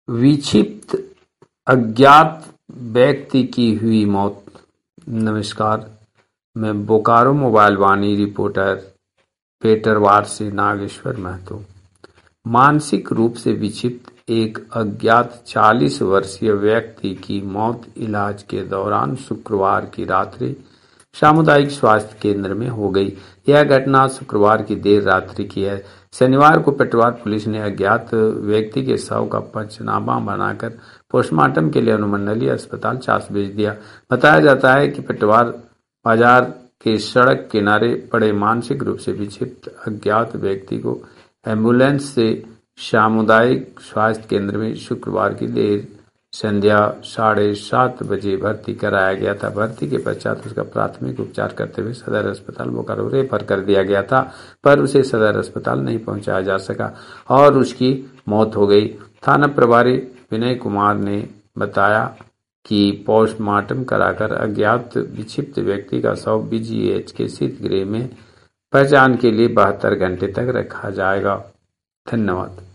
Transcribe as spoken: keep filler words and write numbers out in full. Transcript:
विक्षिप्त अज्ञात व्यक्ति की हुई मौत। नमस्कार, मैं बोकारो मोबाइल वाणी रिपोर्टर पेटरवार से नागेश्वर महतो। मानसिक रूप से विक्षिप्त एक अज्ञात चालीस वर्षीय व्यक्ति की मौत इलाज के दौरान शुक्रवार की रात्रि सामुदायिक स्वास्थ्य केंद्र में हो गई। यह घटना शुक्रवार की देर रात्रि की है। शनिवार को पेटरवार पुलिस ने अज्ञात व्यक्ति के शव का पंचनामा बनाकर पोस्टमार्टम के लिए अनुमंडलीय अस्पताल चास भेज दिया। बताया जाता है कि पेटरवार बाजार के सड़क किनारे पड़े मानसिक रूप से विक्षिप्त अज्ञात व्यक्ति को एम्बुलेंस से सामुदायिक स्वास्थ्य केंद्र में शुक्रवार की देर संध्या साढ़े सात बजे भर्ती कराया गया था। भर्ती के पश्चात उसका प्राथमिक उपचार करते हुए सदर अस्पताल बोकारो रेफर कर दिया गया था, पर उसे सदर अस्पताल नहीं पहुंचाया जा सका और उसकी मौत हो गई। थाना प्रभारी विनय कुमार ने बताया कि पोस्टमार्टम कराकर अज्ञात विक्षिप्त व्यक्ति का शव बीजीएच के शीत गृह में पहचान के लिए बहत्तर घंटे तक रखा जाएगा। धन्यवाद।